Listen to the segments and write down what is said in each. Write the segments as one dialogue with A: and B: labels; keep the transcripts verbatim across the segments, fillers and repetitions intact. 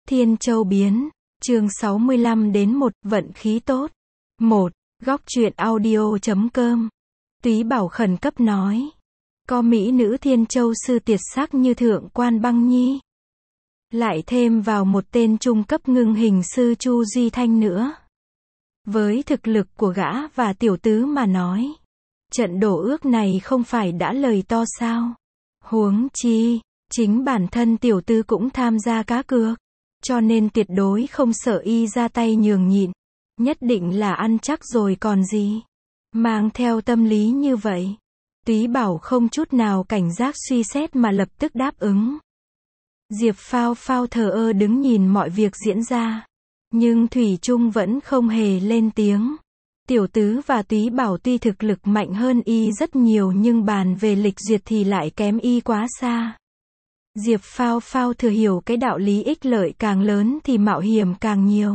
A: Thiên Châu biến, chương sáu mươi lăm đến một, vận khí tốt. một. Góc truyện audio chấm com. Túy Bảo khẩn cấp nói. Có mỹ nữ Thiên Châu sư tiệt sắc như Thượng Quan Băng Nhi. Lại thêm vào một tên trung cấp ngưng hình sư Chu Duy Thanh nữa. Với thực lực của gã và tiểu tứ mà nói. Trận đổ ước này không phải đã lời to sao. Huống chi, chính bản thân tiểu tứ cũng tham gia cá cược. Cho nên tuyệt đối không sợ y ra tay nhường nhịn. Nhất định là ăn chắc rồi còn gì. Mang theo tâm lý như vậy. Túy Bảo không chút nào cảnh giác suy xét mà lập tức đáp ứng. Diệp Phao Phao thờ ơ đứng nhìn mọi việc diễn ra. Nhưng Thủy Trung vẫn không hề lên tiếng. Tiểu tứ và Túy Bảo tuy thực lực mạnh hơn y rất nhiều nhưng bàn về lịch duyệt thì lại kém y quá xa. Diệp Phao Phao thừa hiểu cái đạo lý ích lợi càng lớn thì mạo hiểm càng nhiều.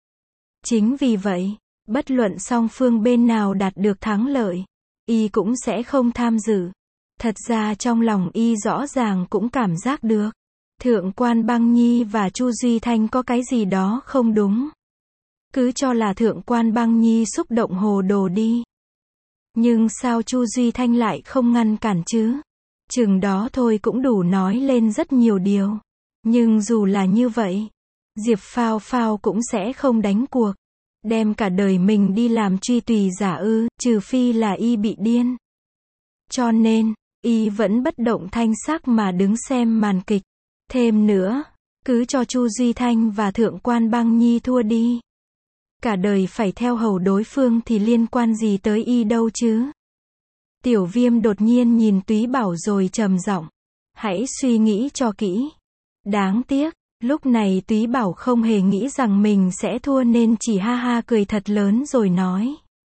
A: Chính vì vậy, bất luận song phương bên nào đạt được thắng lợi, y cũng sẽ không tham dự. Thật ra trong lòng y rõ ràng cũng cảm giác được. Thượng Quan Băng Nhi và Chu Duy Thanh có cái gì đó không đúng. Cứ cho là Thượng Quan Băng Nhi xúc động hồ đồ đi. Nhưng sao Chu Duy Thanh lại không ngăn cản chứ? Chừng đó thôi cũng đủ nói lên rất nhiều điều. Nhưng dù là như vậy, Diệp Phao Phao cũng sẽ không đánh cuộc. Đem cả đời mình đi làm truy tùy giả ư, trừ phi là y bị điên. Cho nên, y vẫn bất động thanh sắc mà đứng xem màn kịch. Thêm nữa, cứ cho Chu Duy Thanh và Thượng Quan Băng Nhi thua đi. Cả đời phải theo hầu đối phương thì liên quan gì tới y đâu chứ? Tiểu Viêm đột nhiên nhìn Túy Bảo rồi trầm giọng. Hãy suy nghĩ cho kỹ. Đáng tiếc, lúc này Túy Bảo không hề nghĩ rằng mình sẽ thua nên chỉ ha ha cười thật lớn rồi nói.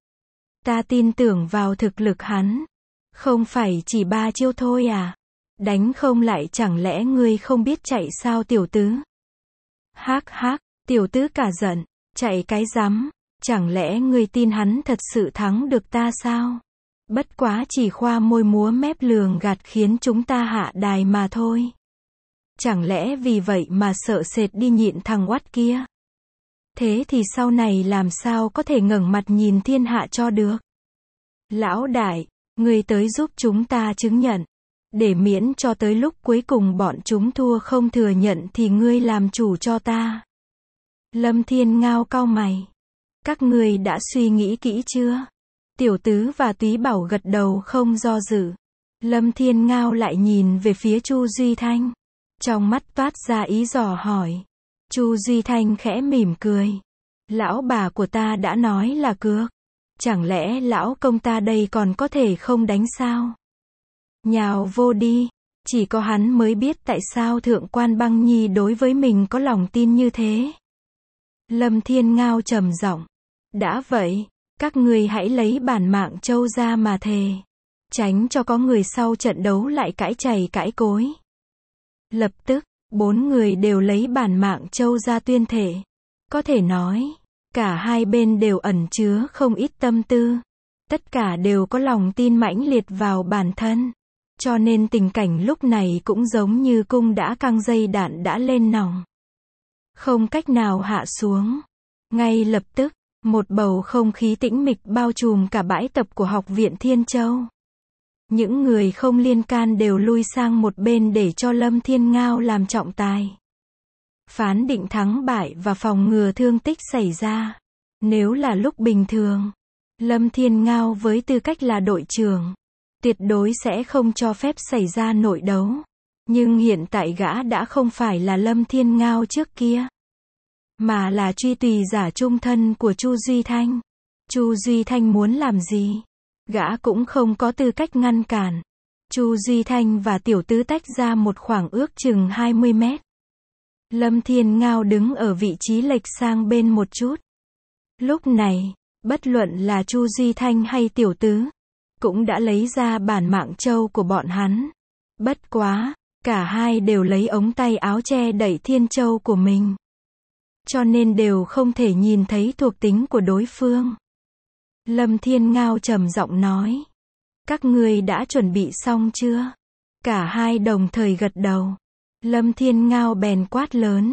A: Ta tin tưởng vào thực lực hắn. Không phải chỉ ba chiêu thôi à? Đánh không lại chẳng lẽ ngươi không biết chạy sao tiểu tứ? Hác hác, tiểu tứ cả giận. Chạy cái rắm, chẳng lẽ ngươi tin hắn thật sự thắng được ta sao? Bất quá chỉ khoa môi múa mép lường gạt khiến chúng ta hạ đài mà thôi. Chẳng lẽ vì vậy mà sợ sệt đi nhịn thằng oắt kia? Thế thì sau này làm sao có thể ngẩng mặt nhìn thiên hạ cho được? Lão đại, ngươi tới giúp chúng ta chứng nhận. Để miễn cho tới lúc cuối cùng bọn chúng thua không thừa nhận thì ngươi làm chủ cho ta. Lâm Thiên Ngao cau mày. Các ngươi đã suy nghĩ kỹ chưa? Tiểu tứ và Túy Bảo gật đầu không do dự. Lâm Thiên Ngao lại nhìn về phía Chu Duy Thanh. Trong mắt toát ra ý dò hỏi. Chu Duy Thanh khẽ mỉm cười. Lão bà của ta đã nói là cược. Chẳng lẽ lão công ta đây còn có thể không đánh sao? Nhào vô đi. Chỉ có hắn mới biết tại sao Thượng Quan Băng Nhi đối với mình có lòng tin như thế. Lâm Thiên Ngao trầm giọng. Đã vậy, các ngươi hãy lấy bản mạng châu ra mà thề. Tránh cho có người sau trận đấu lại cãi chày cãi cối. Lập tức, bốn người đều lấy bản mạng châu ra tuyên thệ. Có thể nói, cả hai bên đều ẩn chứa không ít tâm tư. Tất cả đều có lòng tin mãnh liệt vào bản thân. Cho nên tình cảnh lúc này cũng giống như cung đã căng dây đạn đã lên nòng. Không cách nào hạ xuống. Ngay lập tức, một bầu không khí tĩnh mịch bao trùm cả bãi tập của Học viện Thiên Châu. Những người không liên can đều lui sang một bên để cho Lâm Thiên Ngao làm trọng tài. Phán định thắng bại và phòng ngừa thương tích xảy ra. Nếu là lúc bình thường, Lâm Thiên Ngao với tư cách là đội trưởng, tuyệt đối sẽ không cho phép xảy ra nội đấu. Nhưng hiện tại gã đã không phải là Lâm Thiên Ngao trước kia. Mà là truy tùy giả trung thân của Chu Duy Thanh. Chu Duy Thanh muốn làm gì? Gã cũng không có tư cách ngăn cản. Chu Duy Thanh và tiểu tứ tách ra một khoảng ước chừng hai mươi mét. Lâm Thiên Ngao đứng ở vị trí lệch sang bên một chút. Lúc này, bất luận là Chu Duy Thanh hay tiểu tứ, cũng đã lấy ra bản mạng châu của bọn hắn. Bất quá, cả hai đều lấy ống tay áo che đậy thiên châu của mình. Cho nên đều không thể nhìn thấy thuộc tính của đối phương. Lâm Thiên Ngao trầm giọng nói. Các ngươi đã chuẩn bị xong chưa? Cả hai đồng thời gật đầu. Lâm Thiên Ngao bèn quát lớn.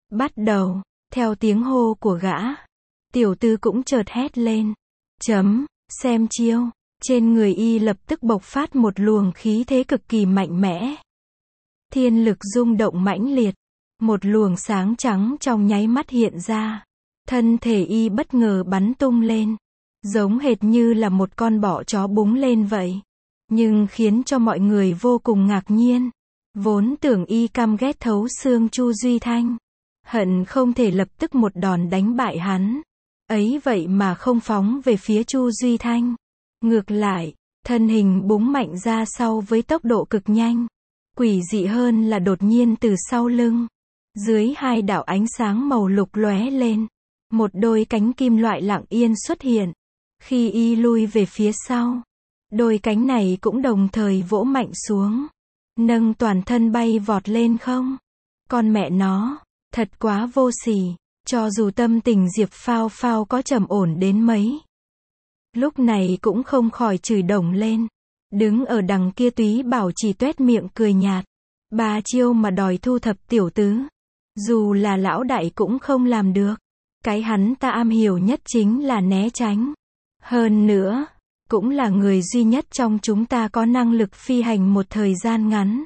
A: Bắt đầu, theo tiếng hô của gã, tiểu tứ cũng chợt hét lên. Chấm, xem chiêu. Trên người y lập tức bộc phát một luồng khí thế cực kỳ mạnh mẽ. Thiên lực rung động mãnh liệt. Một luồng sáng trắng trong nháy mắt hiện ra. Thân thể y bất ngờ bắn tung lên. Giống hệt như là một con bọ chó búng lên vậy. Nhưng khiến cho mọi người vô cùng ngạc nhiên. Vốn tưởng y căm ghét thấu xương Chu Duy Thanh. Hận không thể lập tức một đòn đánh bại hắn. Ấy vậy mà không phóng về phía Chu Duy Thanh. Ngược lại, thân hình búng mạnh ra sau với tốc độ cực nhanh. Quỷ dị hơn là đột nhiên từ sau lưng. Dưới hai đạo ánh sáng màu lục lóe lên. Một đôi cánh kim loại lặng yên xuất hiện. Khi y lui về phía sau, đôi cánh này cũng đồng thời vỗ mạnh xuống. Nâng toàn thân bay vọt lên không. Con mẹ nó, thật quá vô sỉ. Cho dù tâm tình Diệp Phao Phao có trầm ổn đến mấy, lúc này cũng không khỏi chửi đồng lên. Đứng ở đằng kia Túy Bảo chỉ tuét miệng cười nhạt. Ba chiêu mà đòi thu thập tiểu tứ. Dù là lão đại cũng không làm được. Cái hắn ta am hiểu nhất chính là né tránh. Hơn nữa, cũng là người duy nhất trong chúng ta có năng lực phi hành một thời gian ngắn.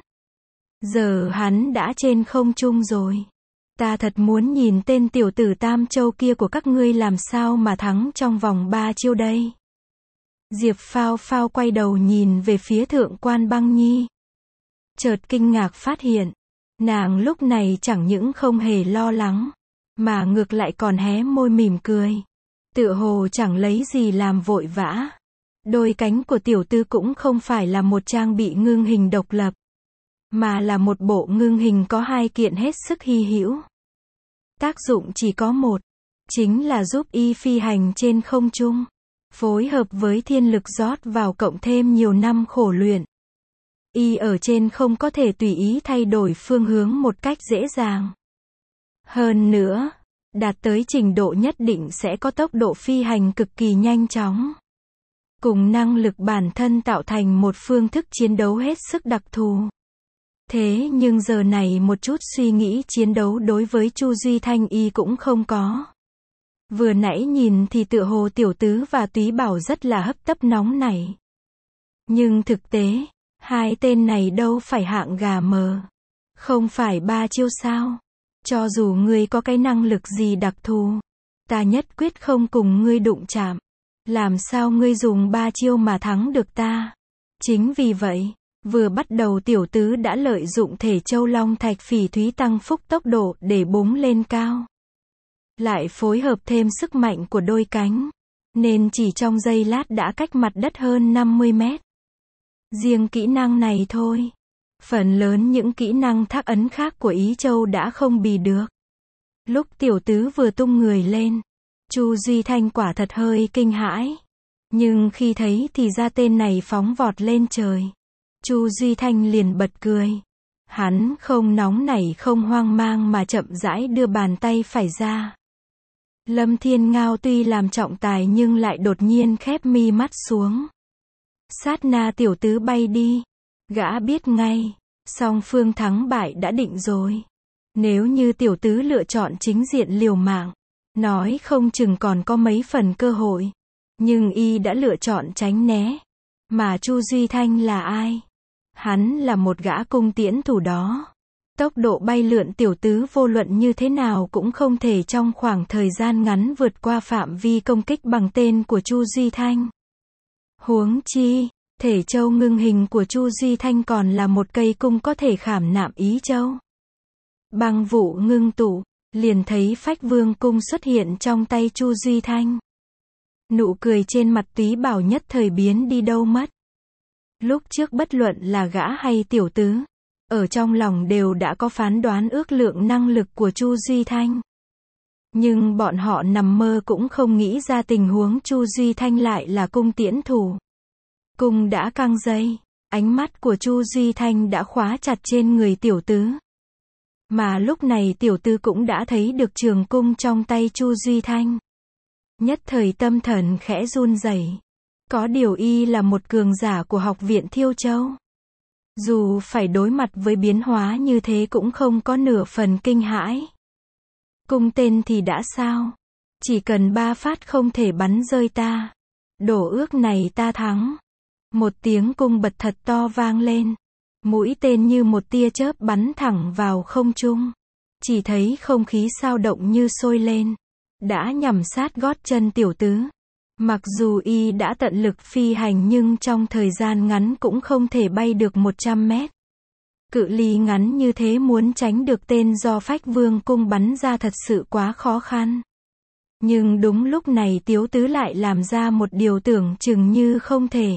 A: Giờ hắn đã trên không trung rồi. Ta thật muốn nhìn tên tiểu tử Tam Châu kia của các ngươi làm sao mà thắng trong vòng ba chiêu đây. Diệp Phao Phao quay đầu nhìn về phía Thượng quan Băng Nhi. Chợt kinh ngạc phát hiện, nàng lúc này chẳng những không hề lo lắng, mà ngược lại còn hé môi mỉm cười. Tựa hồ chẳng lấy gì làm vội vã. Đôi cánh của tiểu tư cũng không phải là một trang bị ngưng hình độc lập, mà là một bộ ngưng hình có hai kiện hết sức hy hữu. Tác dụng chỉ có một, chính là giúp y phi hành trên không trung. Phối hợp với thiên lực rót vào cộng thêm nhiều năm khổ luyện. Y ở trên không có thể tùy ý thay đổi phương hướng một cách dễ dàng. Hơn nữa, đạt tới trình độ nhất định sẽ có tốc độ phi hành cực kỳ nhanh chóng. Cùng năng lực bản thân tạo thành một phương thức chiến đấu hết sức đặc thù. Thế nhưng giờ này một chút suy nghĩ chiến đấu đối với Chu Duy Thanh y cũng không có. Vừa nãy nhìn thì tựa hồ tiểu tứ và Túy Bảo rất là hấp tấp nóng nảy. Nhưng thực tế, hai tên này đâu phải hạng gà mờ. Không phải ba chiêu sao. Cho dù ngươi có cái năng lực gì đặc thù, ta nhất quyết không cùng ngươi đụng chạm. Làm sao ngươi dùng ba chiêu mà thắng được ta? Chính vì vậy, vừa bắt đầu tiểu tứ đã lợi dụng thể châu long thạch phỉ thúy tăng phúc tốc độ để búng lên cao. Lại phối hợp thêm sức mạnh của đôi cánh, nên chỉ trong giây lát đã cách mặt đất hơn năm mươi mét. Riêng kỹ năng này thôi, phần lớn những kỹ năng thác ấn khác của Ý Châu đã không bì được. Lúc tiểu tứ vừa tung người lên, Chu Duy Thanh quả thật hơi kinh hãi. Nhưng khi thấy thì ra tên này phóng vọt lên trời, Chu Duy Thanh liền bật cười. Hắn không nóng nảy không hoang mang mà chậm rãi đưa bàn tay phải ra. Lâm Thiên Ngao tuy làm trọng tài nhưng lại đột nhiên khép mi mắt xuống. Sát na tiểu tứ bay đi. Gã biết ngay, song phương thắng bại đã định rồi. Nếu như tiểu tứ lựa chọn chính diện liều mạng, nói không chừng còn có mấy phần cơ hội. Nhưng y đã lựa chọn tránh né. Mà Chu Duy Thanh là ai? Hắn là một gã cung tiễn thủ đó. Tốc độ bay lượn tiểu tứ vô luận như thế nào cũng không thể trong khoảng thời gian ngắn vượt qua phạm vi công kích bằng tên của Chu Duy Thanh. Huống chi, thể châu ngưng hình của Chu Duy Thanh còn là một cây cung có thể khảm nạm ý châu. Băng vụ ngưng tụ, liền thấy Phách Vương cung xuất hiện trong tay Chu Duy Thanh. Nụ cười trên mặt Túy Bảo nhất thời biến đi đâu mất. Lúc trước bất luận là gã hay tiểu tứ, ở trong lòng đều đã có phán đoán ước lượng năng lực của Chu Duy Thanh. Nhưng bọn họ nằm mơ cũng không nghĩ ra tình huống Chu Duy Thanh lại là cung tiễn thủ. Cung đã căng dây, ánh mắt của Chu Duy Thanh đã khóa chặt trên người tiểu tứ. Mà lúc này tiểu tứ cũng đã thấy được trường cung trong tay Chu Duy Thanh. Nhất thời tâm thần khẽ run rẩy. Có điều y là một cường giả của học viện Thiêu Châu. Dù phải đối mặt với biến hóa như thế cũng không có nửa phần kinh hãi. Cung tên thì đã sao? Chỉ cần ba phát không thể bắn rơi ta. Đổ ước này ta thắng. Một tiếng cung bật thật to vang lên. Mũi tên như một tia chớp bắn thẳng vào không trung. Chỉ thấy không khí sao động như sôi lên. Đã nhằm sát gót chân tiểu tứ. Mặc dù y đã tận lực phi hành nhưng trong thời gian ngắn cũng không thể bay được một trăm mét. Cự ly ngắn như thế muốn tránh được tên do Phách Vương cung bắn ra thật sự quá khó khăn. Nhưng đúng lúc này Tiếu Tứ lại làm ra một điều tưởng chừng như không thể.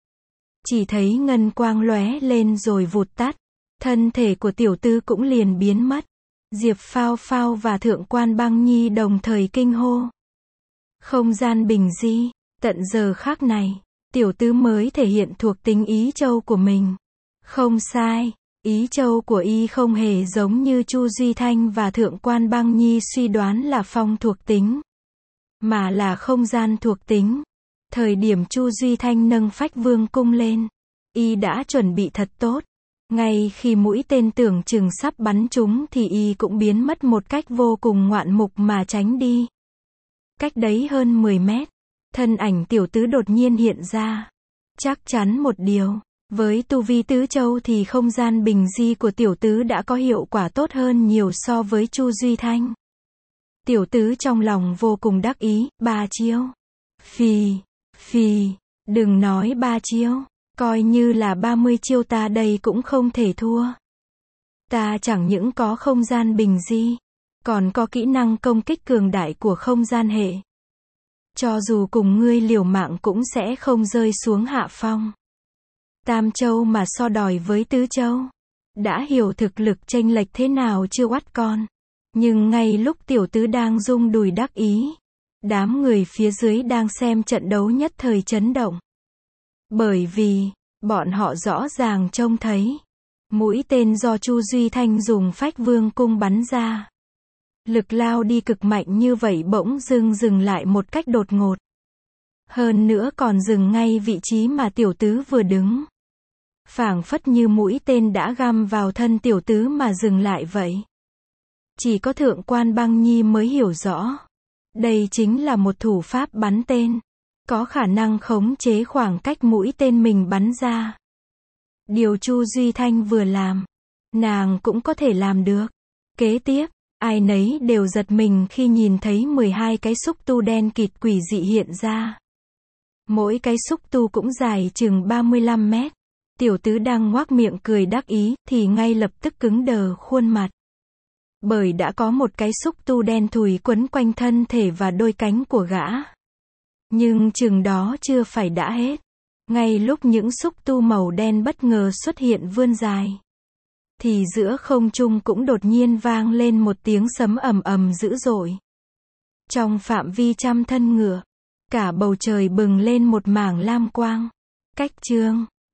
A: Chỉ thấy ngân quang lóe lên rồi vụt tắt. Thân thể của tiểu tứ cũng liền biến mất. Diệp Phao Phao và Thượng Quan Băng Nhi đồng thời kinh hô. Không gian bình di, tận giờ khắc này, tiểu tứ mới thể hiện thuộc tính ý châu của mình. Không sai, ý châu của y không hề giống như Chu Duy Thanh và Thượng Quan Băng Nhi suy đoán là phong thuộc tính, mà là không gian thuộc tính. Thời điểm Chu Duy Thanh nâng Phách Vương cung lên, y đã chuẩn bị thật tốt. Ngay khi mũi tên tưởng chừng sắp bắn trúng thì y cũng biến mất một cách vô cùng ngoạn mục mà tránh đi. Cách đấy hơn mười mét, thân ảnh tiểu tứ đột nhiên hiện ra. Chắc chắn một điều, với tu vi tứ châu thì không gian bình di của tiểu tứ đã có hiệu quả tốt hơn nhiều so với Chu Duy Thanh. Tiểu tứ trong lòng vô cùng đắc ý, ba chiêu. Phì, phì, đừng nói ba chiêu, coi như là ba mươi chiêu ta đây cũng không thể thua. Ta chẳng những có không gian bình di, còn có kỹ năng công kích cường đại của không gian hệ. Cho dù cùng ngươi liều mạng cũng sẽ không rơi xuống hạ phong. Tam châu mà so đòi với tứ châu. Đã hiểu thực lực chênh lệch thế nào chưa oắt con. Nhưng ngay lúc tiểu tứ đang rung đùi đắc ý, đám người phía dưới đang xem trận đấu nhất thời chấn động. Bởi vì, bọn họ rõ ràng trông thấy, mũi tên do Chu Duy Thanh dùng Phách Vương cung bắn ra. Lực lao đi cực mạnh như vậy bỗng dưng dừng lại một cách đột ngột. Hơn nữa còn dừng ngay vị trí mà tiểu tứ vừa đứng. Phảng phất như mũi tên đã găm vào thân tiểu tứ mà dừng lại vậy. Chỉ có Thượng Quan Băng Nhi mới hiểu rõ. Đây chính là một thủ pháp bắn tên. Có khả năng khống chế khoảng cách mũi tên mình bắn ra. Điều Chu Duy Thanh vừa làm, nàng cũng có thể làm được. Kế tiếp, ai nấy đều giật mình khi nhìn thấy mười hai cái xúc tu đen kịt quỷ dị hiện ra. Mỗi cái xúc tu cũng dài chừng ba mươi lăm mét. Tiểu tứ đang ngoác miệng cười đắc ý, thì ngay lập tức cứng đờ khuôn mặt. Bởi đã có một cái xúc tu đen thùi quấn quanh thân thể và đôi cánh của gã. Nhưng chừng đó chưa phải đã hết. Ngay lúc những xúc tu màu đen bất ngờ xuất hiện vươn dài, thì giữa không trung cũng đột nhiên vang lên một tiếng sấm ầm ầm dữ dội. Trong phạm vi trăm thân ngựa, cả bầu trời bừng lên một mảng lam quang. Cách chương